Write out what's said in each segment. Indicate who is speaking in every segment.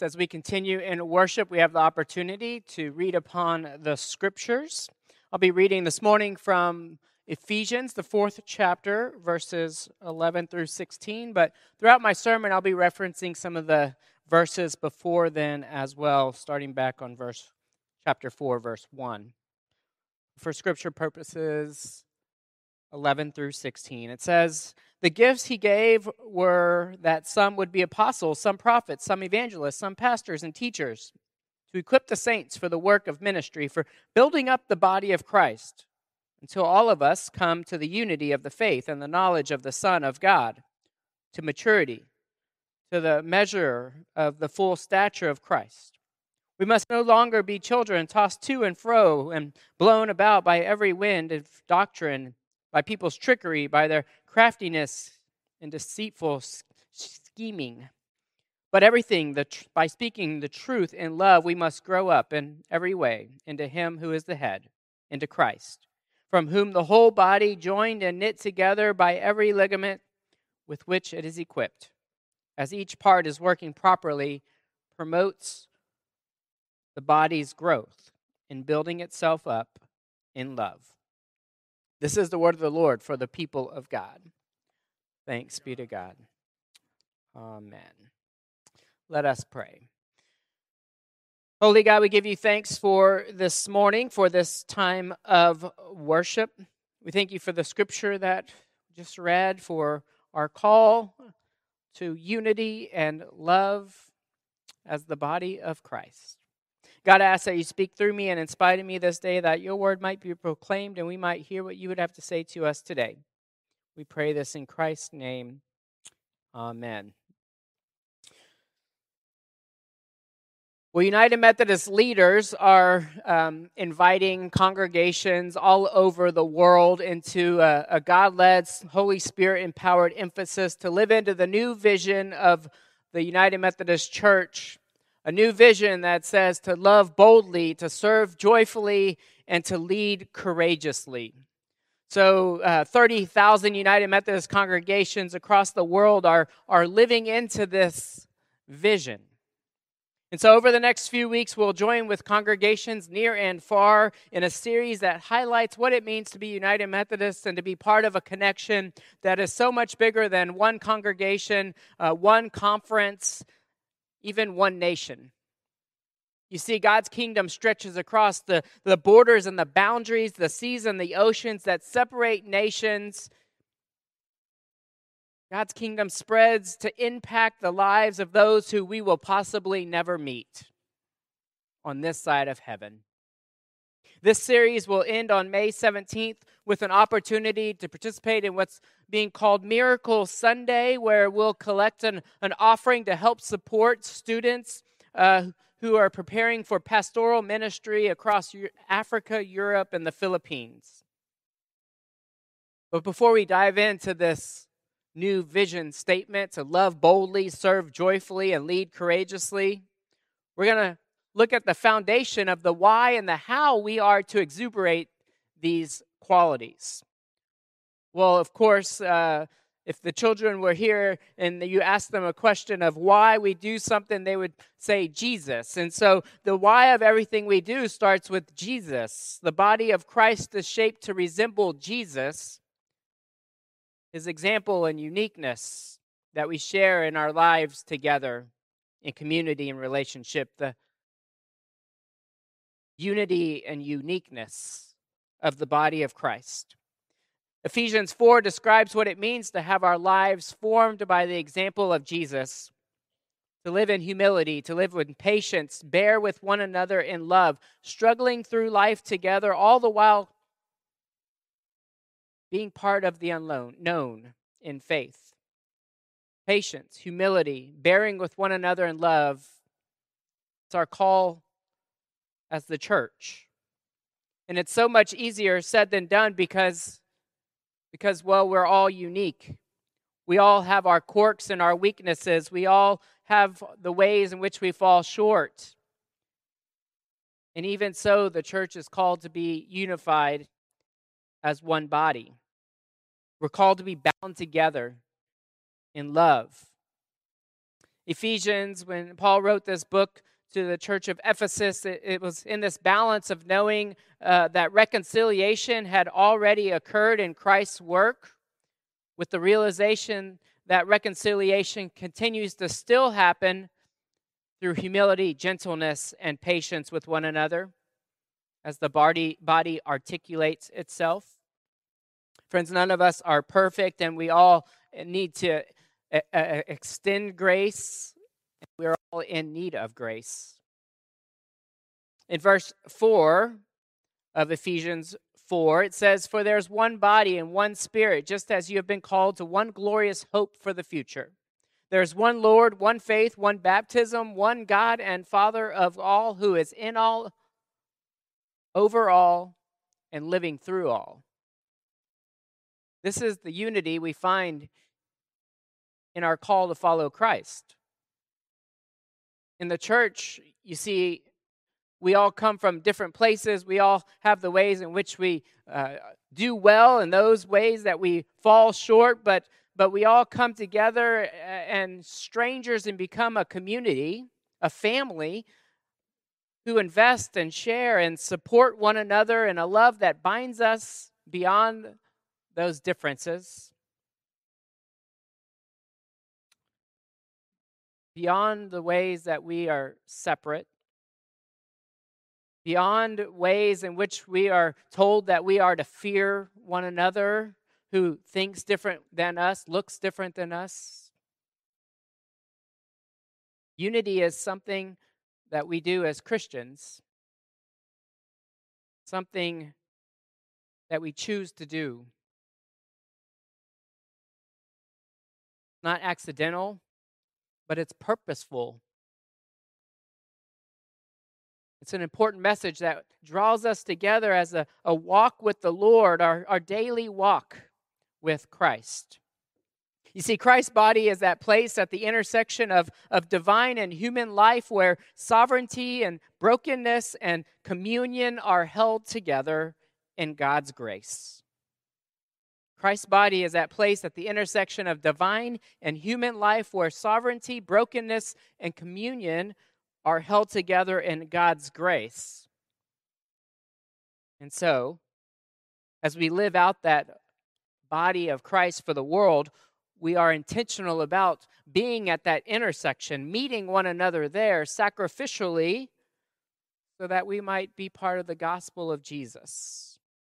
Speaker 1: As we continue in worship, we have the opportunity to read upon the scriptures. I'll be reading this morning from Ephesians, the 4th chapter, verses 11 through 16. But throughout my sermon, I'll be referencing some of the verses before then as well, starting back on chapter 4, verse 1. For scripture purposes, 11 through 16. It says, "The gifts he gave were that some would be apostles, some prophets, some evangelists, some pastors and teachers, to equip the saints for the work of ministry, for building up the body of Christ, until all of us come to the unity of the faith and the knowledge of the Son of God, to maturity, to the measure of the full stature of Christ. We must no longer be children tossed to and fro and blown about by every wind of doctrine, by people's trickery, by their craftiness and deceitful scheming. But everything, by speaking the truth in love, we must grow up in every way into Him who is the head, into Christ, from whom the whole body, joined and knit together by every ligament with which it is equipped, as each part is working properly, promotes the body's growth in building itself up in love." This is the word of the Lord for the people of God. Thanks be to God. Amen. Let us pray. Holy God, we give you thanks for this morning, for this time of worship. We thank you for the scripture that we just read, for our call to unity and love as the body of Christ. God, I ask that you speak through me and in spite of me this day, that your word might be proclaimed and we might hear what you would have to say to us today. We pray this in Christ's name. Amen. Well, United Methodist leaders are inviting congregations all over the world into a God-led, Holy Spirit-empowered emphasis to live into the new vision of the United Methodist Church. A new vision that says to love boldly, to serve joyfully, and to lead courageously. So 30,000 United Methodist congregations across the world are living into this vision. And so over the next few weeks, we'll join with congregations near and far in a series that highlights what it means to be United Methodist and to be part of a connection that is so much bigger than one congregation, one conference, even one nation. You see, God's kingdom stretches across the borders and the boundaries, the seas and the oceans that separate nations. God's kingdom spreads to impact the lives of those who we will possibly never meet on this side of heaven. This series will end on May 17th with an opportunity to participate in what's being called Miracle Sunday, where we'll collect an offering to help support students who are preparing for pastoral ministry across Africa, Europe, and the Philippines. But before we dive into this new vision statement to love boldly, serve joyfully, and lead courageously, we're going to look at the foundation of the why and the how we are to exuberate these qualities. Well, of course, if the children were here and you asked them a question of why we do something, they would say Jesus. And so the why of everything we do starts with Jesus. The body of Christ is shaped to resemble Jesus, His example and uniqueness that we share in our lives together in community and relationship. The unity and uniqueness of the body of Christ. Ephesians 4 describes what it means to have our lives formed by the example of Jesus, to live in humility, to live with patience, bear with one another in love, struggling through life together, all the while being part of the unknown in faith. Patience, humility, bearing with one another in love. It's our call as the church. And it's so much easier said than done because well, we're all unique. We all have our quirks and our weaknesses. We all have the ways in which we fall short. And even so, the church is called to be unified as one body. We're called to be bound together in love. Ephesians, when Paul wrote this book to the church of Ephesus, it was in this balance of knowing that reconciliation had already occurred in Christ's work, with the realization that reconciliation continues to still happen through humility, gentleness, and patience with one another as the body articulates itself. Friends, none of us are perfect, and we all need to extend grace. We're all in need of grace. In verse 4 of Ephesians 4, it says, "For there's one body and one spirit, just as you have been called to one glorious hope for the future. There's one Lord, one faith, one baptism, one God and Father of all, who is in all, over all, and living through all." This is the unity we find in our call to follow Christ. In the church, you see, we all come from different places. We all have the ways in which we do well and those ways that we fall short, but we all come together and strangers and become a community, a family, who invest and share and support one another in a love that binds us beyond those differences, beyond the ways that we are separate, beyond ways in which we are told that we are to fear one another who thinks different than us, looks different than us. Unity is something that we do as Christians, something that we choose to do. Not accidental, but it's purposeful. It's an important message that draws us together as a walk with the Lord, our daily walk with Christ. You see, Christ's body is that place at the intersection of divine and human life where sovereignty and brokenness and communion are held together in God's grace. Christ's body is that place at the intersection of divine and human life where sovereignty, brokenness, and communion are held together in God's grace. And so, as we live out that body of Christ for the world, we are intentional about being at that intersection, meeting one another there sacrificially, so that we might be part of the gospel of Jesus.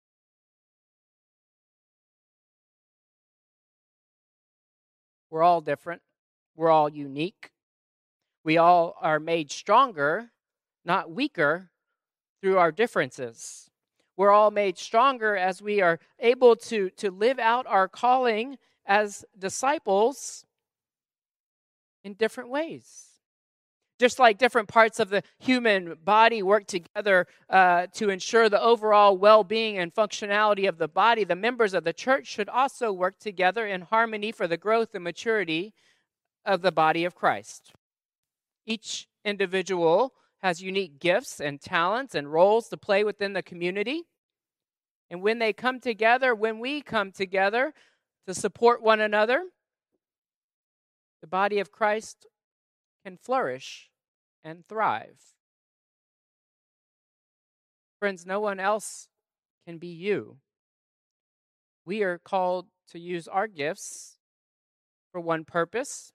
Speaker 1: We're all different. We're all unique. We all are made stronger, not weaker, through our differences. We're all made stronger as we are able to live out our calling as disciples in different ways. Just like different parts of the human body work together to ensure the overall well-being and functionality of the body, the members of the church should also work together in harmony for the growth and maturity of the body of Christ. Each individual has unique gifts and talents and roles to play within the community. And when they come together, when we come together to support one another, the body of Christ can flourish and thrive. Friends, no one else can be you. We are called to use our gifts for one purpose.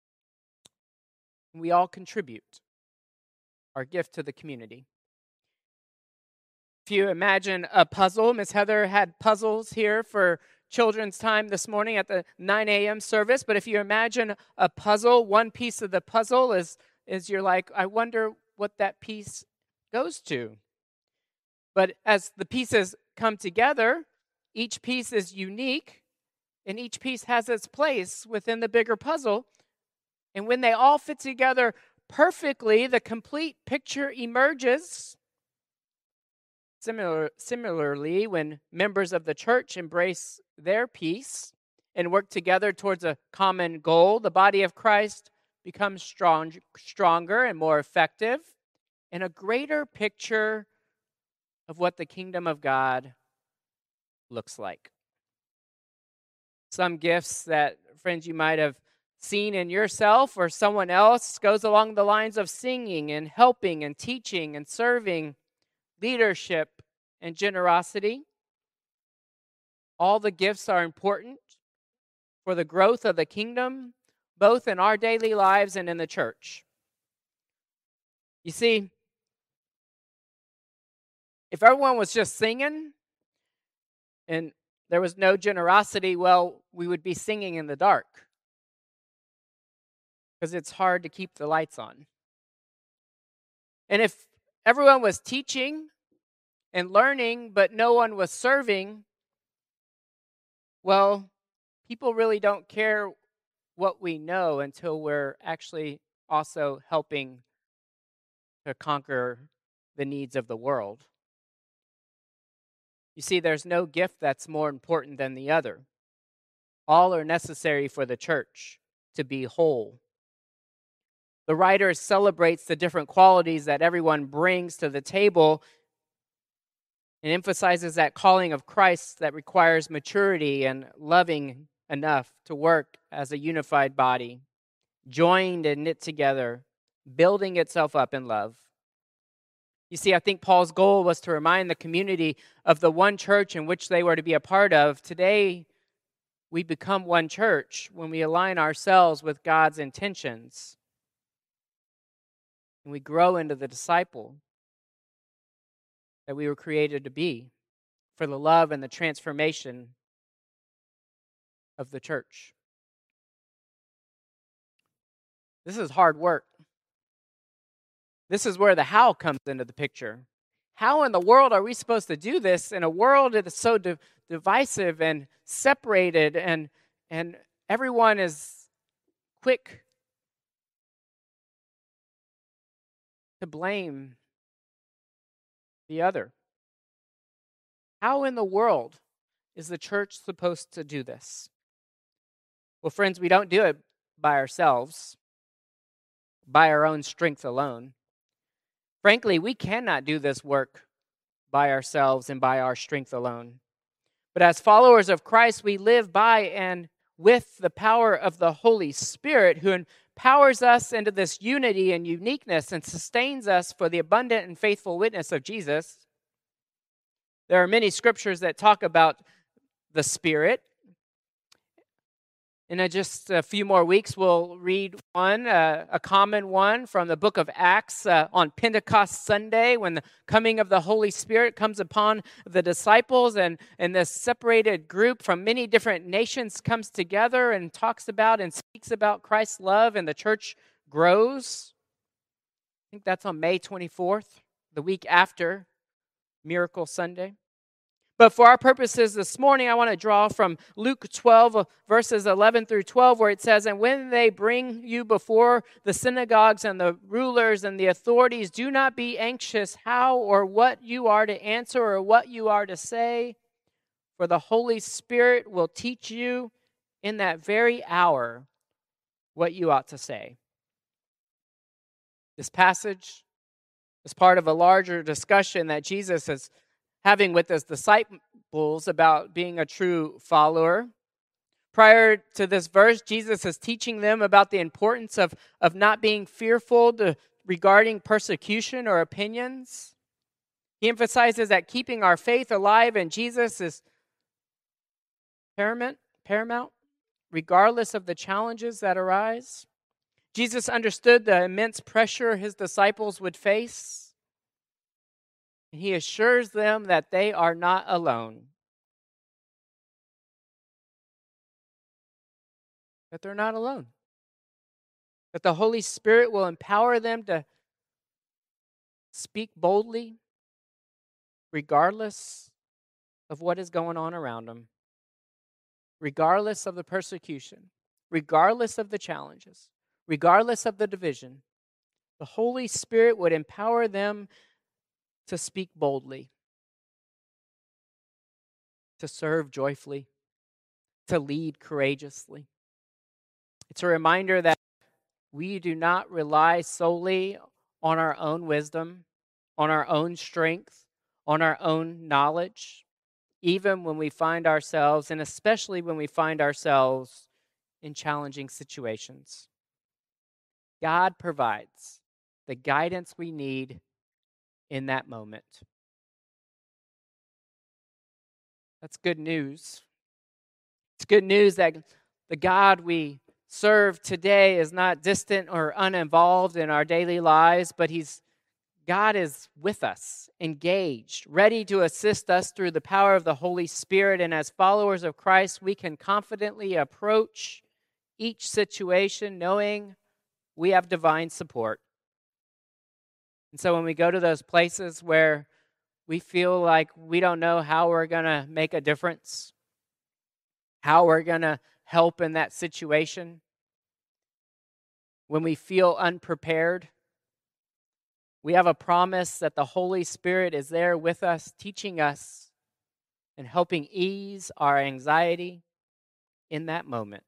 Speaker 1: We all contribute our gift to the community. If you imagine a puzzle, Miss Heather had puzzles here for children's time this morning at the 9 a.m. service. But if you imagine a puzzle, one piece of the puzzle is you're like, I wonder what that piece goes to. But as the pieces come together, each piece is unique, and each piece has its place within the bigger puzzle. And when they all fit together perfectly, the complete picture emerges. Similarly, when members of the church embrace their piece and work together towards a common goal, the body of Christ becomes stronger and more effective, and a greater picture of what the kingdom of God looks like. Some gifts that, friends, you might have seen in yourself or someone else goes along the lines of singing and helping and teaching and serving, leadership and generosity. All the gifts are important for the growth of the kingdom, both in our daily lives and in the church. You see, if everyone was just singing and there was no generosity, well, we would be singing in the dark because it's hard to keep the lights on. And if everyone was teaching and learning, but no one was serving, well, people really don't care what we know until we're actually also helping to conquer the needs of the world. You see, there's no gift that's more important than the other. All are necessary for the church to be whole. The writer celebrates the different qualities that everyone brings to the table and emphasizes that calling of Christ that requires maturity and loving enough to work as a unified body, joined and knit together, building itself up in love. You see, I think Paul's goal was to remind the community of the one church in which they were to be a part of. Today, we become one church when we align ourselves with God's intentions. And we grow into the disciple that we were created to be for the love and the transformation of the church. This is hard work. This is where the how comes into the picture. How in the world are we supposed to do this in a world that is so divisive and separated, and everyone is quick to blame the other? How in the world is the church supposed to do this? Well, friends, we don't do it by ourselves, by our own strength alone. Frankly, we cannot do this work by ourselves and by our strength alone. But as followers of Christ, we live by and with the power of the Holy Spirit, who empowers us into this unity and uniqueness and sustains us for the abundant and faithful witness of Jesus. There are many scriptures that talk about the Spirit. In just a few more weeks, we'll read one, a common one from the book of Acts on Pentecost Sunday, when the coming of the Holy Spirit comes upon the disciples, and this separated group from many different nations comes together and talks about and speaks about Christ's love, and the church grows. I think that's on May 24th, the week after Miracle Sunday. But for our purposes this morning, I want to draw from Luke 12, verses 11 through 12, where it says, "And when they bring you before the synagogues and the rulers and the authorities, do not be anxious how or what you are to answer or what you are to say, for the Holy Spirit will teach you in that very hour what you ought to say." This passage is part of a larger discussion that Jesus is having with his disciples about being a true follower. Prior to this verse, Jesus is teaching them about the importance of not being fearful regarding persecution or opinions. He emphasizes that keeping our faith alive in Jesus is paramount, regardless of the challenges that arise. Jesus understood the immense pressure his disciples would face. And he assures them that they are not alone. That they're not alone. That the Holy Spirit will empower them to speak boldly, regardless of what is going on around them, regardless of the persecution, regardless of the challenges, regardless of the division. The Holy Spirit would empower them to speak boldly, to serve joyfully, to lead courageously. It's a reminder that we do not rely solely on our own wisdom, on our own strength, on our own knowledge, even when we find ourselves, and especially when we find ourselves in challenging situations. God provides the guidance we need in that moment. That's good news. It's good news that the God we serve today is not distant or uninvolved in our daily lives, but God is with us, engaged, ready to assist us through the power of the Holy Spirit. And as followers of Christ, we can confidently approach each situation knowing we have divine support. And so when we go to those places where we feel like we don't know how we're going to make a difference, how we're going to help in that situation, when we feel unprepared, we have a promise that the Holy Spirit is there with us, teaching us and helping ease our anxiety in that moment.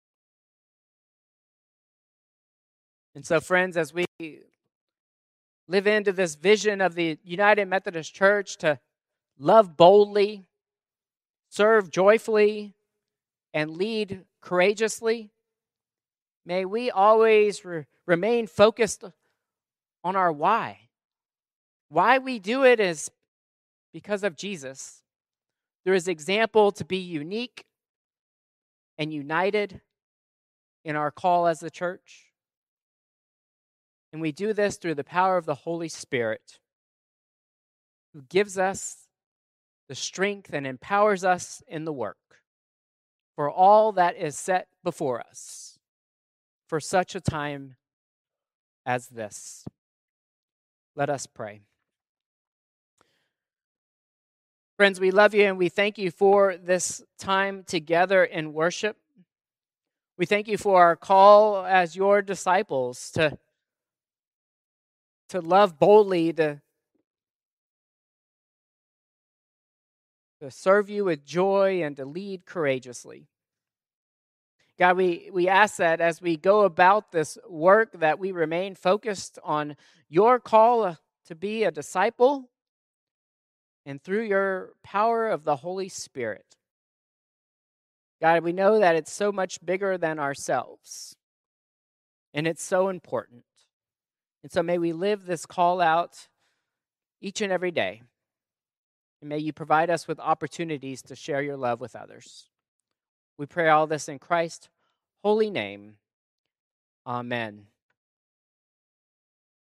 Speaker 1: And so, friends, as we live into this vision of the United Methodist Church to love boldly, serve joyfully, and lead courageously, may we always remain focused on our why. Why we do it is because of Jesus. There is example to be unique and united in our call as a church. And we do this through the power of the Holy Spirit, who gives us the strength and empowers us in the work for all that is set before us for such a time as this. Let us pray. Friends, we love you and we thank you for this time together in worship. We thank you for our call as your disciples to love boldly, to serve you with joy, and to lead courageously. God, we ask that as we go about this work that we remain focused on your call to be a disciple and through your power of the Holy Spirit. God, we know that it's so much bigger than ourselves, and it's so important. And so may we live this call out each and every day. And may you provide us with opportunities to share your love with others. We pray all this in Christ's holy name. Amen.